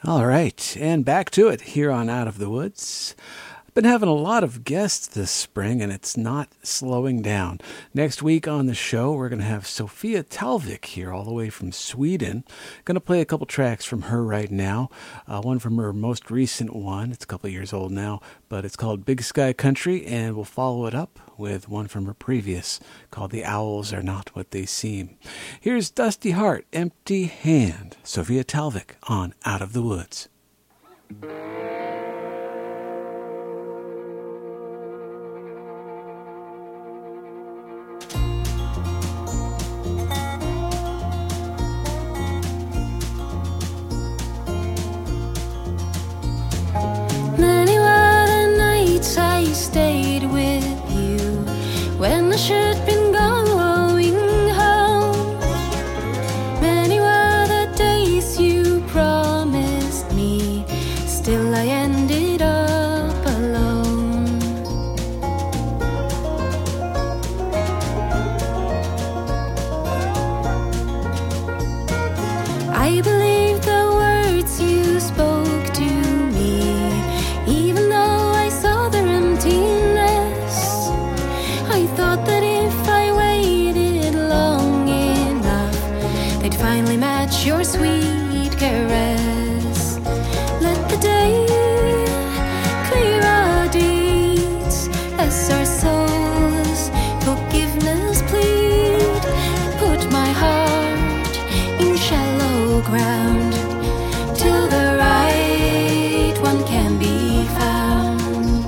All right, and back to it here on Out of the Woods. I've been having a lot of guests this spring, and it's not slowing down. Next week on the show, we're going to have Sofia Talvik here, all the way from Sweden. Going to play a couple tracks from her right now. One from her most recent one. It's a couple years old now, but it's called Big Sky Country, and we'll follow it up with one from her previous called The Owls Are Not What They Seem. Here's Dusty Heart, Empty Hand. Sofia Talvik on Out of the Woods. Many were the nights I stayed with you when I should have been going home. Many were the days you promised me, still I ended up alone. I believe the words you spoke to me, even though I saw their emptiness. I thought that if I waited long enough, they'd finally match your sweet caress. Let the day clear our deeds as our souls forgiveness plead. Put my heart in shallow ground till the right one can be found.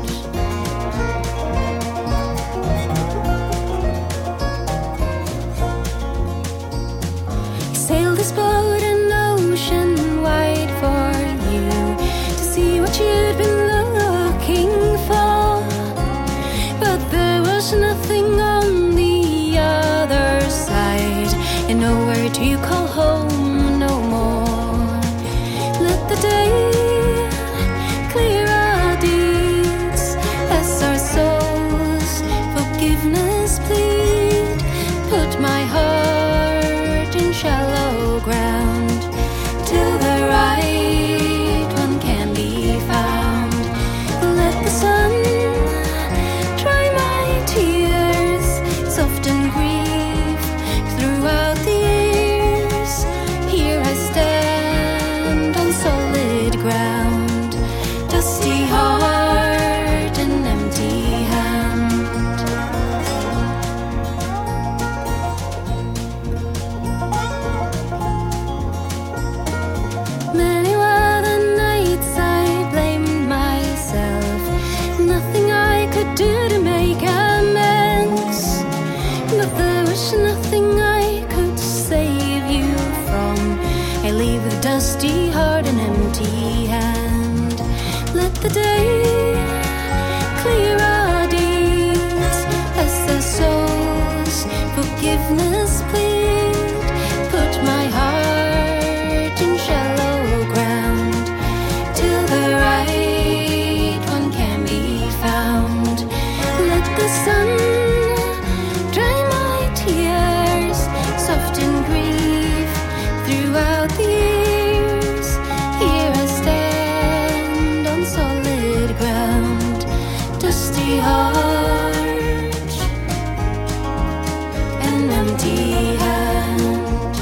Sail this boat an ocean wide for you to see what you'd been looking for, but there was nothing on the other side and nowhere to call home no more. Let the day clear our deeds as our souls forgiveness plead. Put my heart in shallow ground till the right one can be found. Let the sun dry my tears, soften grief throughout the years. Here I stand on solid ground, dusty heart and empty hand. Many were the nights I blamed myself, nothing I could do to make amends, but there was nothing I could save you from. I leave with dusty heart and empty hand. Let the day clear our deeds as the souls forgiveness plead. Put my heart in shallow ground till the right one can be found. Let the sun dry my tears, soften grief throughout the years. Here I stand on solid ground, dusty heart and empty hand.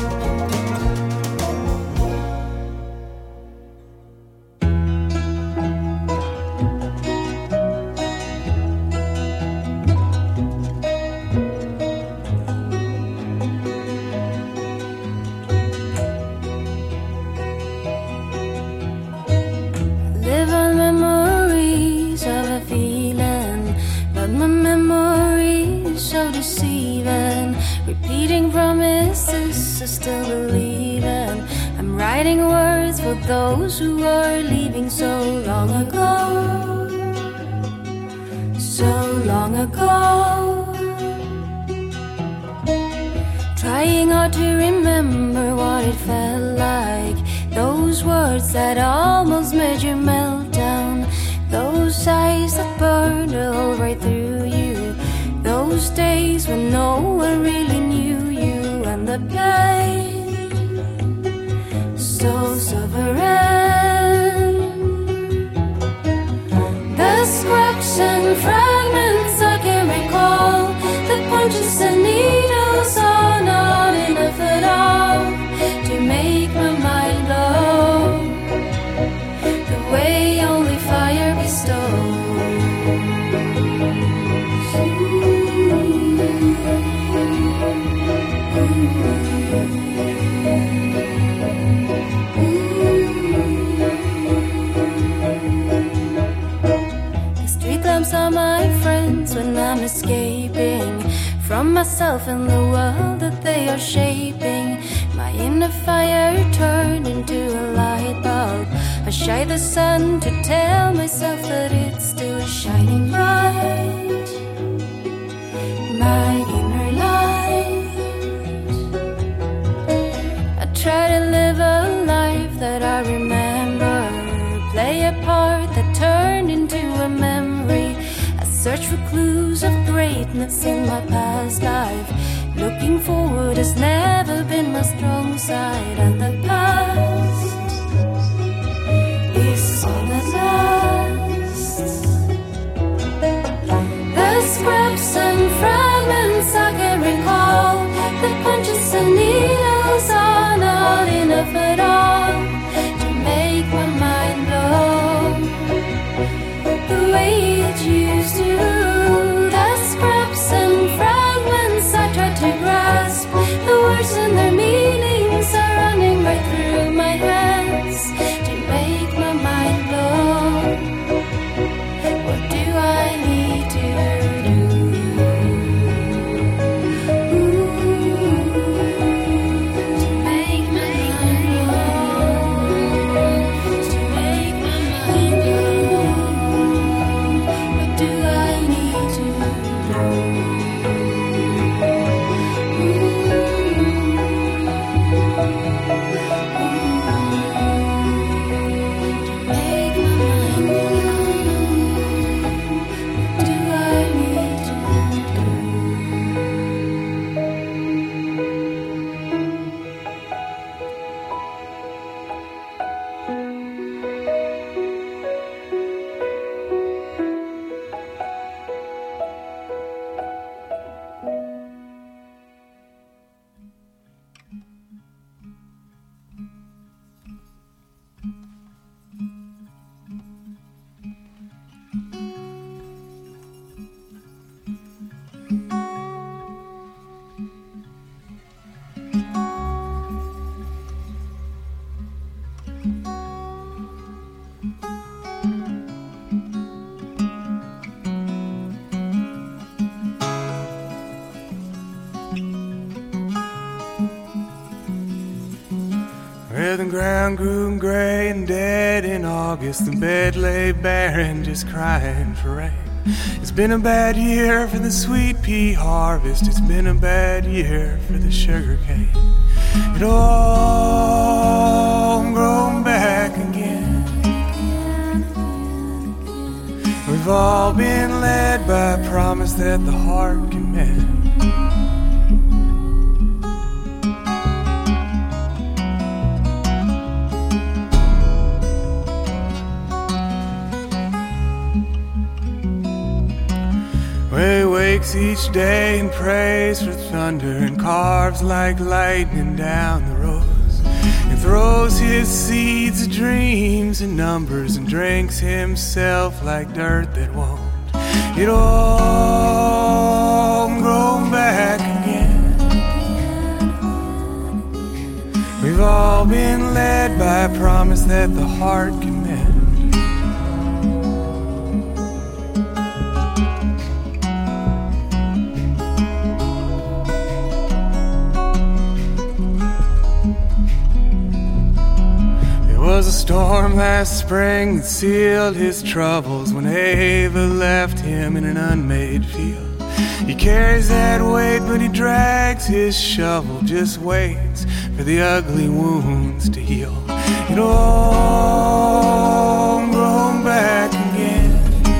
Live on memories of a feeling, but my memory is so deceiving. Repeating promises I still believe in. I'm writing words for those who are leaving so long ago, so long ago. Trying hard to remember what it felt like, those words that almost made you melt down, those eyes that burned a hole right through you, those days when no one really knew you, and the pain so sovereign escaping from myself and the world that they are shaping. My inner fire turned into a light bulb. I shine the sun to tell myself that it's still shining bright. My inner light. I try to live a life that I remember, play a part that turned into a memory. I search for clues of greatness in my past life. Looking forward has never been my strong side, and the past is all that lasts. The scraps and fragments I can recall, the punches and needles are not enough at all to make my mind blow the way it used to. The scraps and fragments I tried to grasp, the words and their meanings are running right through my hands to make my mind blow. What do I need to do? To make my mind blow. To make my mind blow. What do I need to do? Where the ground grew gray and dead in August, the bed lay barren, just crying for rain. It's been a bad year for the sweet pea harvest. It's been a bad year for the sugar cane. It all grown back again. We've all been led by a promise that the heart can mend. He wakes each day and prays for thunder and carves like lightning down the rows and throws his seeds of dreams and numbers and drinks himself like dirt that won't. It all grown back again. We've all been led by a promise that the heart can mend. There was a storm last spring that sealed his troubles when Ava left him in an unmade field. He carries that weight, but he drags his shovel, just waits for the ugly wounds to heal. It all grown back again.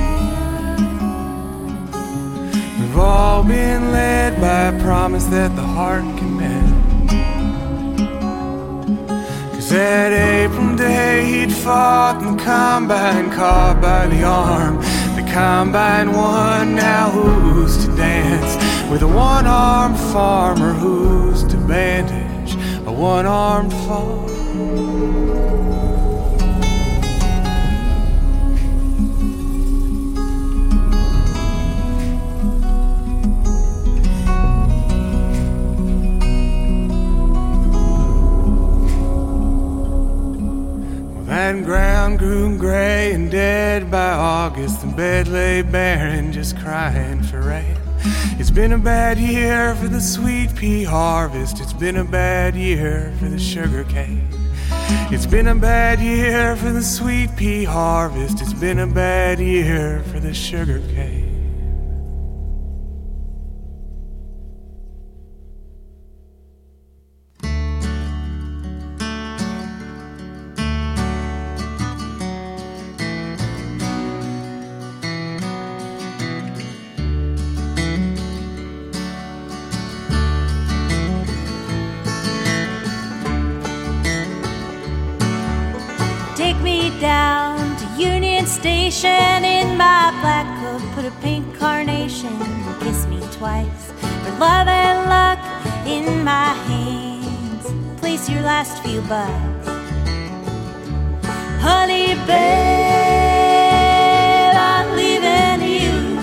We've all been led by a promise that the heart can mend. That April day he'd fought in the combine, caught by the arm. The combine won, now who's to dance with a one-armed farmer? Who's to bandage a one-armed farmer? and ground grew gray and dead by August, and bed lay barren, just crying for rain. It's been a bad year for the sweet pea harvest. It's been a bad year for the sugar cane. It's been a bad year for the sweet pea harvest. It's been a bad year for the sugar cane. Down to Union Station in my black coat, put a pink carnation and kiss me twice. For love and luck in my hands, place your last few bucks. Honey, babe, I'm leaving you.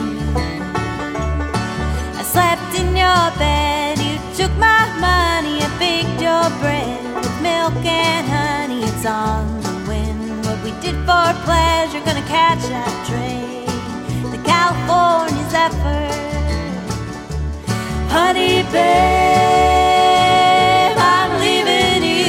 I slept in your bed, you took my money, I baked your bread with milk and honey. It's on the wind. We did for pleasure, gonna catch that train, the California Zephyr. Honey, babe, I'm leaving you.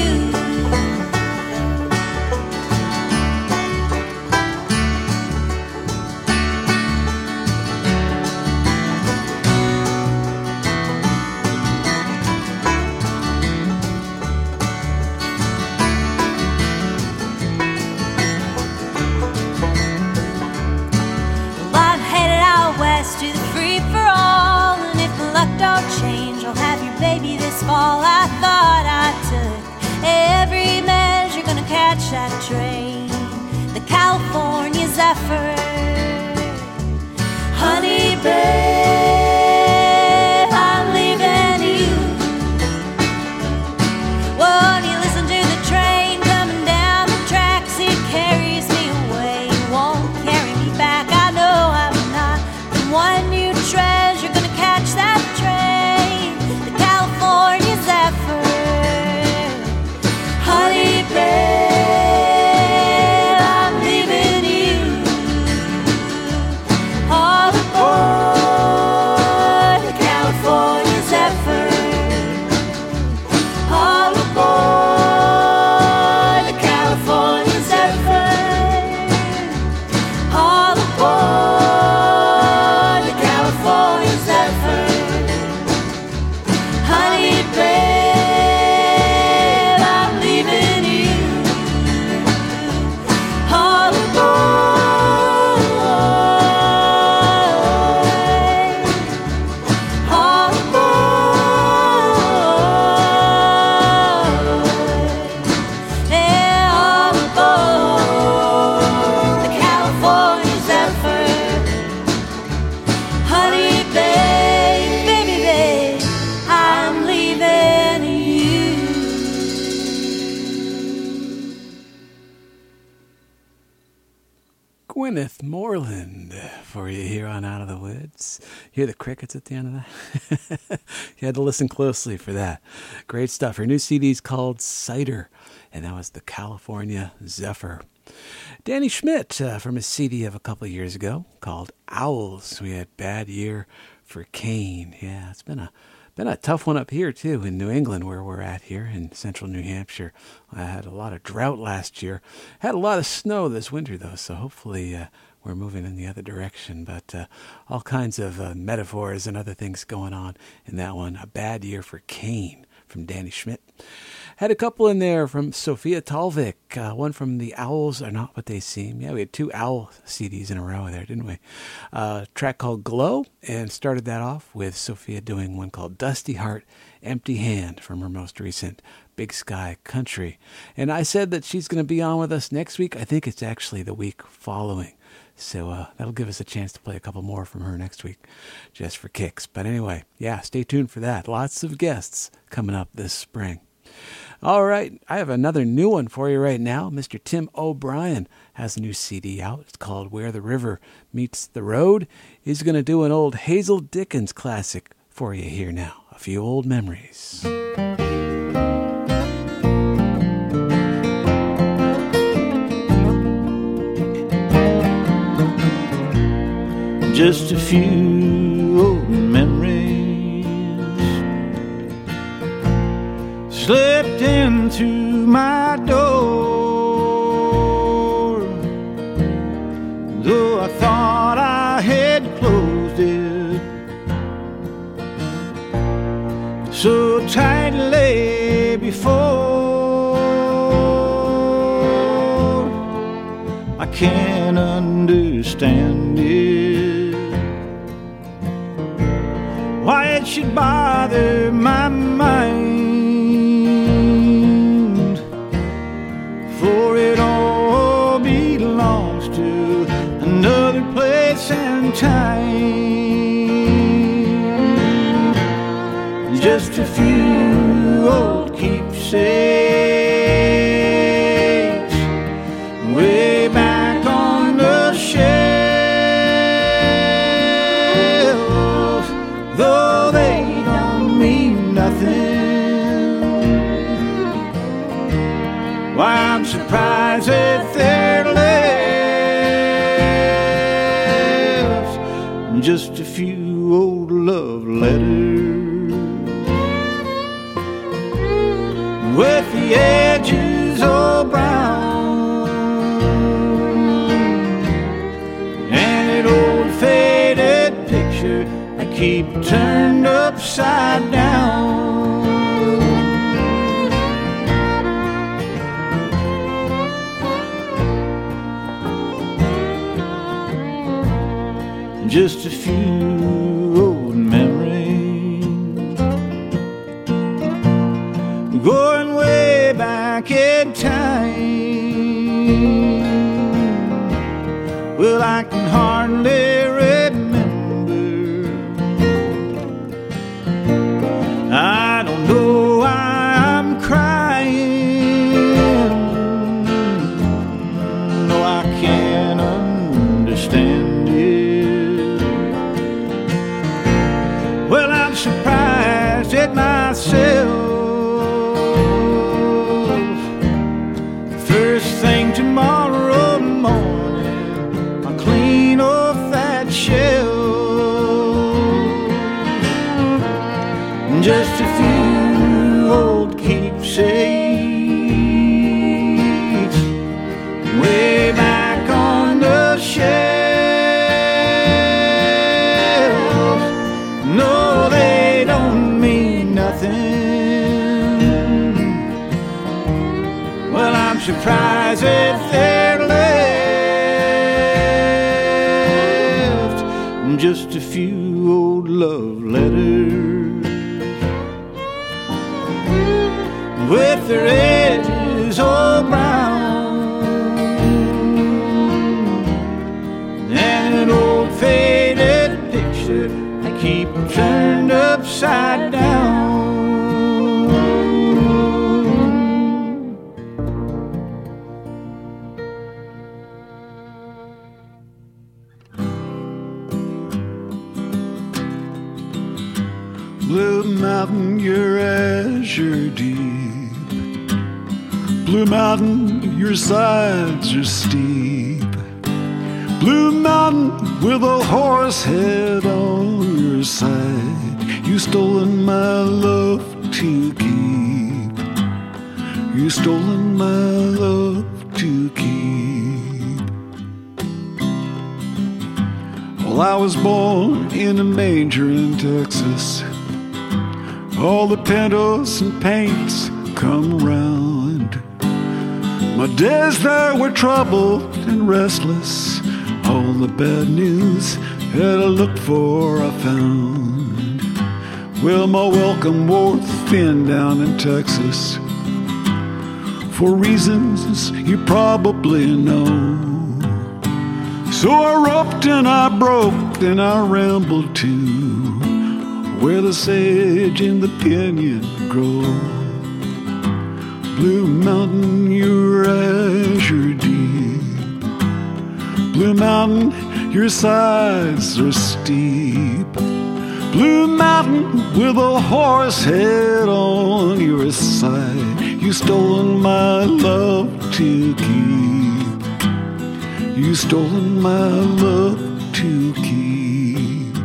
To the free for all, and if the luck don't change, I'll have your baby this fall. I thought I took every measure, gonna catch that train, the California Zephyr. Honey, babe, I'm leaving you. Won't you listen to the train coming down the tracks? It carries me away, it won't carry me back. I know I'm not one you treasure, gonna catch that train, the California Zephyr. Honey, babe, I'm leaving you. All aboard the California Zephyr. All aboard the California Zephyr. All aboard Gwyneth Moreland for you here on Out of the Woods. Hear the crickets at the end of that? You had to listen closely for that. Great stuff. Her new CD is called Cider, and that was the California Zephyr. Danny Schmidt from his CD of a couple of years ago called Owls. We had Bad Year for Cane. Yeah, it's been a tough one up here, too, in New England, where we're at here in central New Hampshire. I had a lot of drought last year. Had a lot of snow this winter, though, so hopefully we're moving in the other direction. But all kinds of metaphors and other things going on in that one. A Bad Year for Cane from Danny Schmidt. Had a couple in there from Sophia Talvik. One from The Owls Are Not What They Seem. Yeah, we had 2 owl CDs in a row there, didn't we? A track called Glow, and started that off with Sophia doing one called Dusty Heart, Empty Hand from her most recent Big Sky Country. And I said that she's going to be on with us next week. I think it's actually the week following. So that'll give us a chance to play a couple more from her next week, just for kicks. But anyway, yeah, stay tuned for that. Lots of guests coming up this spring. All right, I have another new one for you right now. Mr. Tim O'Brien has a new CD out. It's called Where the River Meets the Road. He's going to do an old Hazel Dickens classic for you here now. A few old memories. just a few old memories slipped in through my door, though I thought I had closed it so tightly before. I can't understand it, why it should bother my mind, for it all belongs to another place and time. Just a few old keepsakes way back on the shelf, though they don't mean nothing. Why, I'm surprised that they're left just a few old love letters with the edges all brown and an old faded picture I keep turned upside down. Just a few old memories going way back in time. Well, I can hardly remember. I don't know why I'm crying. No, I can't understand it. Well, I'm surprised at myself. First thing tomorrow morning, I'll clean off that shelf. Just a few old keepsakes way back on the shelf. No, they don't mean nothing. Well, I'm surprised if they're left just a few old love letters with their edges all brown and an old faded picture I keep turned upside down. Blue Mountain, your azure deep. Blue Mountain, your sides are steep. Blue Mountain with a horse head on your side. You stolen my love to keep. You stolen my love to keep. Well, I was born in a manger in Texas. All the pintos and paints come round. My days there were troubled and restless. All the bad news that I looked for I found. Well, my welcome wore thin down in Texas, for reasons you probably know. So I roped and I broke and I rambled too, where the sage and the pinyon grow. Blue Mountain, your azure deep. Blue Mountain, your sides are steep. Blue Mountain with a horse head on your side. You stolen my love to keep. you stolen my love to keep.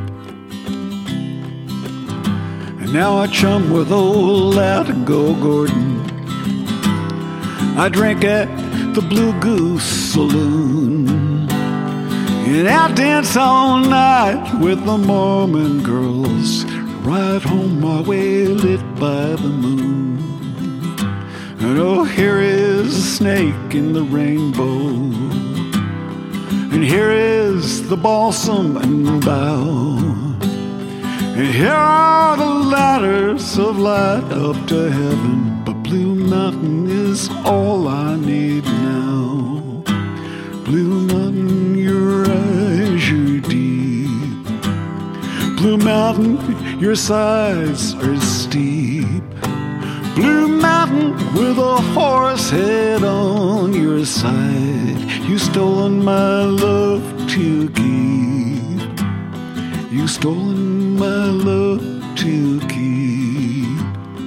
And now I chum with old Latigo Gordon. I drink at the Blue Goose Saloon, and I dance all night with the Mormon girls. Ride home my way lit by the moon. And oh, here is a snake in the rainbow, and here is the balsam and bough, and here are the ladders of light up to heaven. But Blue Mountain is all I need now. Blue Mountain, your azure deep. Blue Mountain, your sides are steep. Blue Mountain with a horse head on your side. You stolen my love to keep. You stolen my love to keep.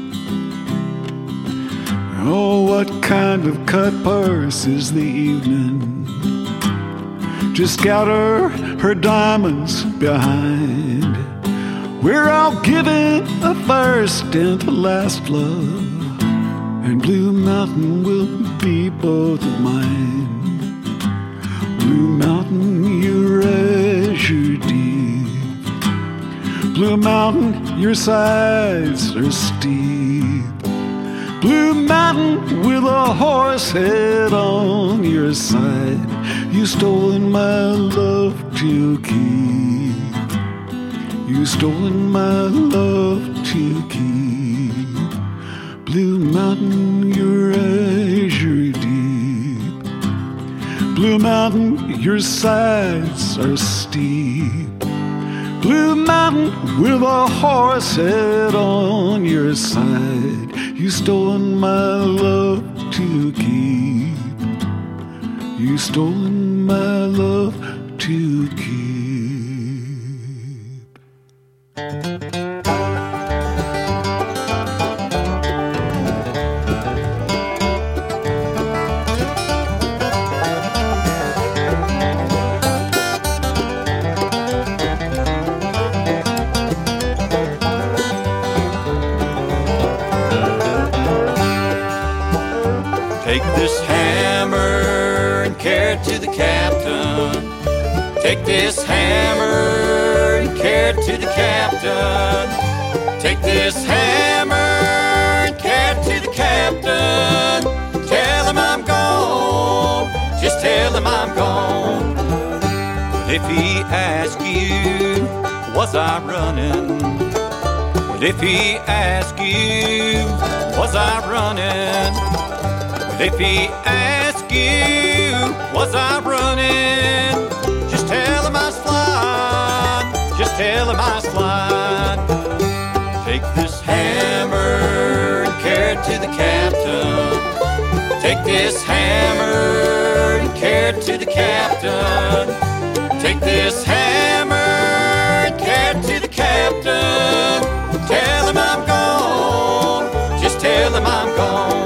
Oh, what kind of cut purse is the evening? Just scatter her diamonds behind. We're all giving a first and a last love, and Blue Mountain will be both of mine. Blue Mountain, your azure deep. Blue Mountain, your sides are steep. Blue Mountain with a horse head on your side. You stolen my love to keep. You stolen my love to keep. Blue Mountain, your azure deep. Blue Mountain, your sides are steep. Blue Mountain with a horse head on your side. You stolen my love to keep. You stolen my love to keep. Take this hammer and carry it to the captain. Take this hammer and carry it to the captain. Take this hammer and carry it to the captain. Tell him I'm gone, just tell him I'm gone. But if he asks you, was I running? But if he asks you, was I running? If he asks you, was I running? Just tell him I was flying, just tell him I was flying. Take this hammer and carry it to the captain. Take this hammer and carry it to the captain. Take this hammer and carry it to the captain. Tell him I'm gone, just tell him I'm gone.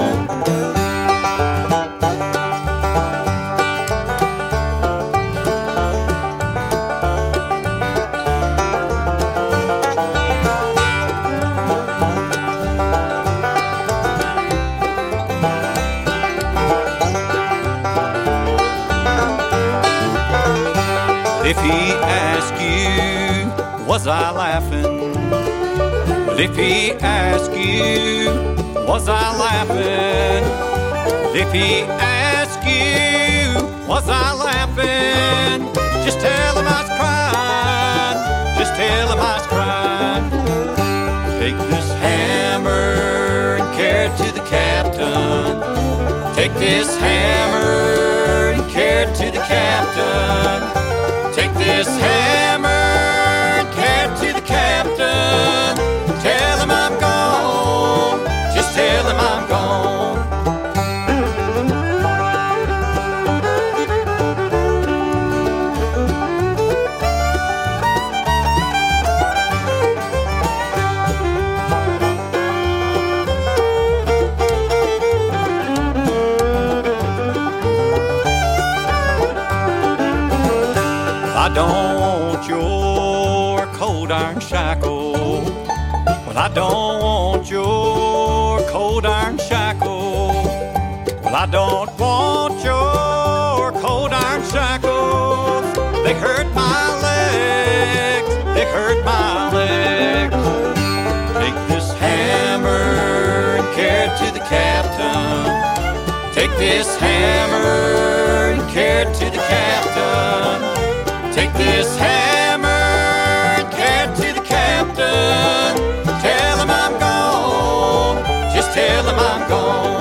If he asks you, was I laughing? But if he asks you, was I laughing? If he asks you, was I laughing? Just tell him I was crying, just tell him I was crying. Take this hammer and carry it to the captain. Take this hammer and carry it to the captain. Take this hammer and carry it to the captain. Tell him I'm gone, just tell him I'm gone. I don't want your cold iron shackle. Well, I don't want your cold iron shackle. Well, I don't want your cold iron shackles. They hurt my legs. They hurt my legs. Take this hammer and carry it to the captain. Take this hammer and carry it to the captain. Take this hammer and carry it to the captain. Tell him I'm gone. Just tell him I'm gone.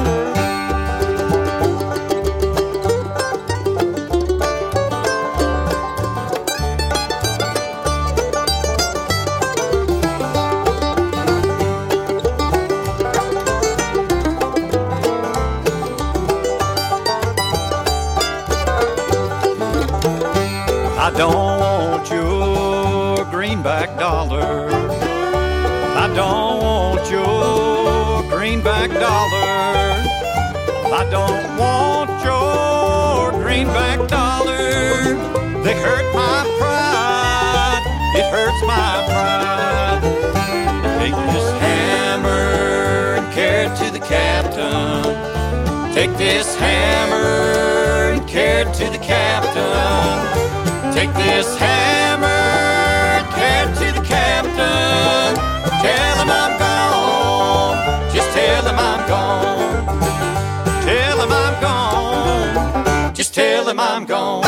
I don't want your greenback dollar. I don't want your greenback dollar. I don't want your greenback dollar. They hurt my pride. It hurts my pride. Take this hammer and carry it to the captain. Take this hammer and carry it to the captain. Take this hammer and carry it to the captain. Tell him I'm gone. Just tell him I'm gone. Tell him I'm gone. Just tell him I'm gone.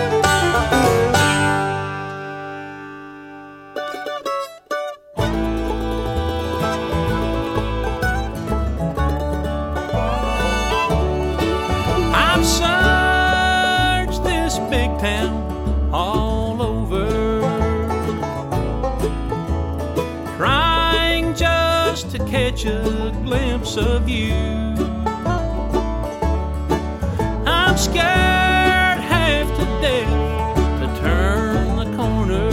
I've searched this big town all over, trying just to catch a glimpse of you. I'm scared half to death to turn the corner,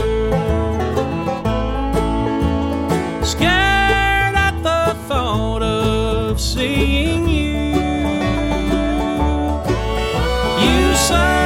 scared at the thought of seeing you. You say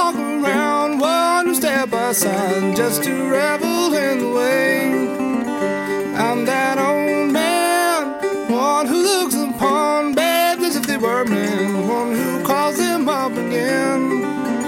Sun just to revel in the way. I'm that old man, one who looks upon babes as if they were men, one who calls them up again.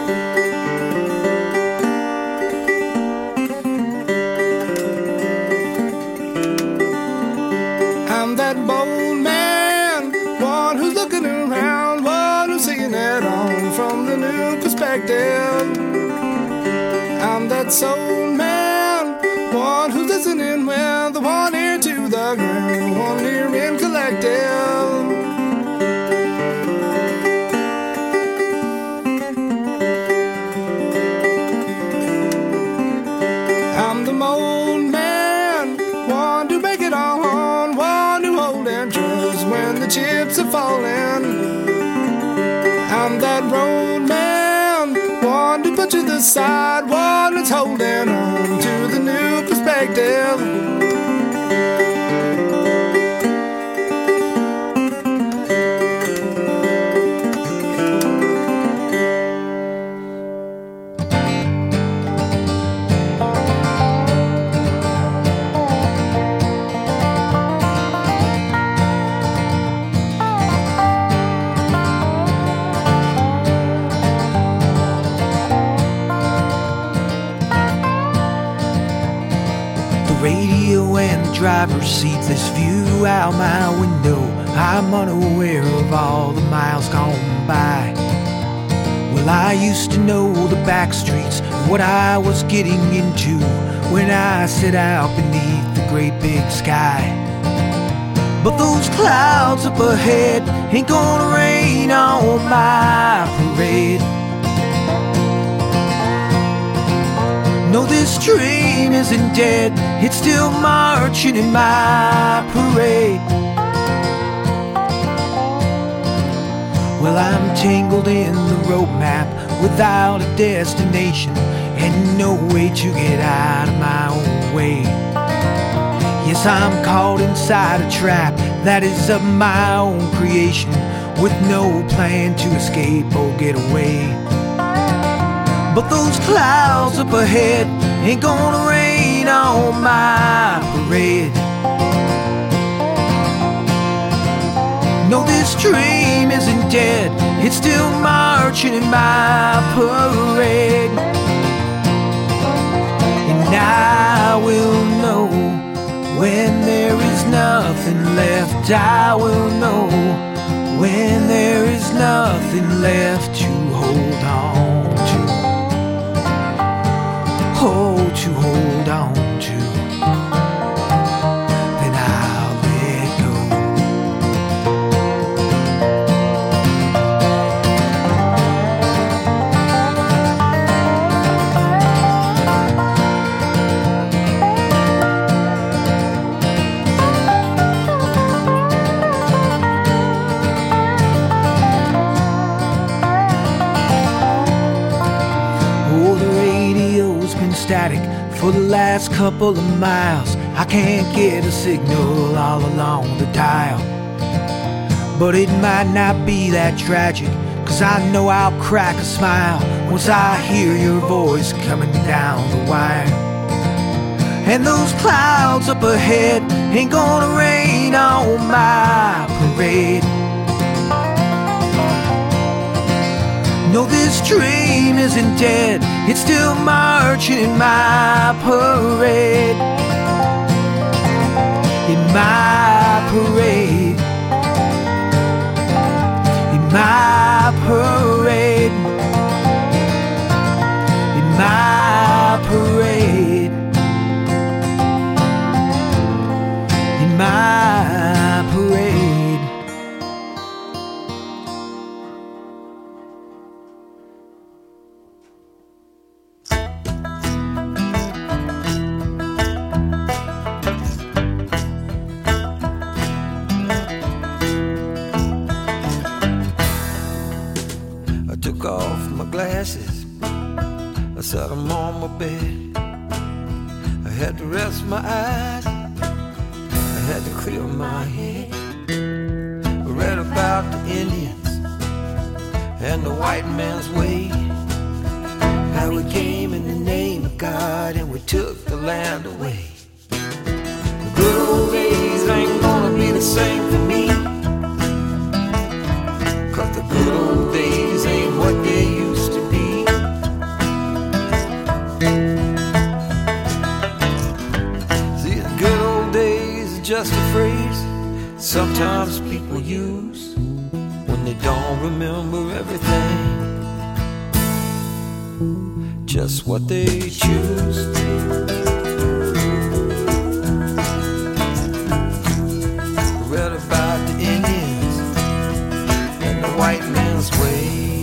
I'm that bold man, one who's looking around, one who's seeing it all from the new perspective. I'm that soul man, one who's listening with the one ear to the ground, one ear in collective. I'm the mold man, one to make it all on, one to hold and trust when the chips are falling. I'm that road man, one to put to the side, one that's holding on to the new perspective. Driver's seat, this view out my window, I'm unaware of all the miles gone by. Well, I used to know the back streets and what I was getting into when I set out beneath the great big sky. But those clouds up ahead ain't gonna rain on my parade. No, this dream isn't dead, it's still marching in my parade. Well, I'm tangled in the road map without a destination and no way to get out of my own way. Yes, I'm caught inside a trap that is of my own creation, with no plan to escape or get away. But those clouds up ahead ain't gonna rain on my parade. No, this dream isn't dead, it's still marching in my parade. And I will know when there is nothing left. I will know when there is nothing left to hold on to. To hold on to, then I'll let go. Oh, the radio's been static for the last couple of miles. I can't get a signal all along the dial. But it might not be that tragic, 'cause I know I'll crack a smile once I hear your voice coming down the wire. And those clouds up ahead ain't gonna rain on my parade. No, this dream isn't dead, it's still marching in my parade. In my parade. In my parade. In my parade. In my parade. Glasses, I set them on my bed. I had to rest my eyes, I had to clear my head. I read about the Indians and the white man's way, how we came in the name of God and we took the land away. The good old old days ain't gonna be the same for me. 'Cause the good old days ain't what they used to be. See, the good old days are just a phrase sometimes people use when they don't remember everything, just what they choose. Read about the Indians and the white man's way.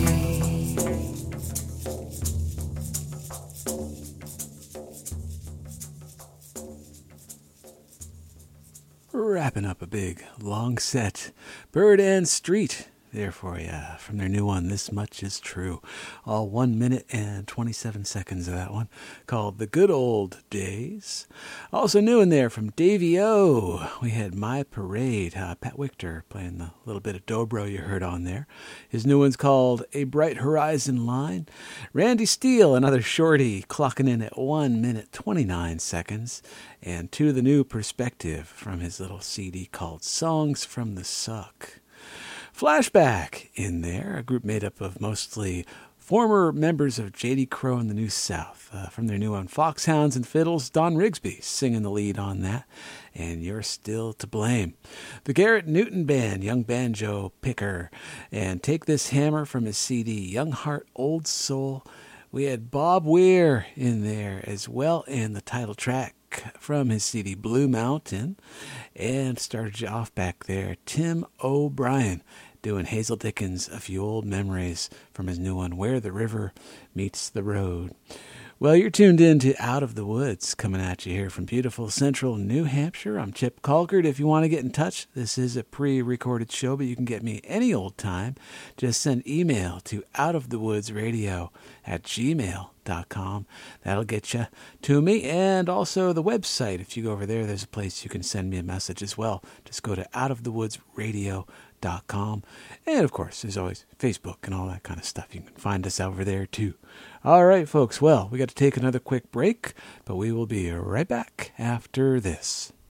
Wrapping up a big, long set. Bird and Street there for you from their new one, This Much Is True. All 1 minute and 27 seconds of that one, called The Good Old Days. Also new in there from Davey O, we had My Parade. Pat Wichter playing the little bit of dobro you heard on there. His new one's called A Bright Horizon Line. Randy Steele, another shorty, clocking in at 1 minute 29 seconds. And to the new perspective from his little CD called Songs from the Suck. Flashback in there, a group made up of mostly former members of J.D. Crowe and the New South. From their new one, Foxhounds and Fiddles, Don Rigsby singing the lead on that. And You're Still to Blame. The Garrett Newton Band, young banjo picker. And Take This Hammer from his CD, Young Heart, Old Soul. We had Bob Weir in there as well, and the title track from his CD Blue Mountain. And started you off back there, Tim O'Brien doing Hazel Dickens' A Few Old Memories from his new one, Where the River Meets the Road. Well, you're tuned in to Out of the Woods, coming at you here from beautiful central New Hampshire. I'm Chip Colkert. If you want to get in touch, this is a pre-recorded show, but you can get me any old time. Just send email to outofthewoodsradio@gmail.com. That'll get you to me. And also the website. If you go over there, there's a place you can send me a message as well. Just go to outofthewoodsradio.com. And of course, there's always Facebook and all that kind of stuff. You can find us over there too. All right, folks. Well, we got to take another quick break, but we will be right back after this.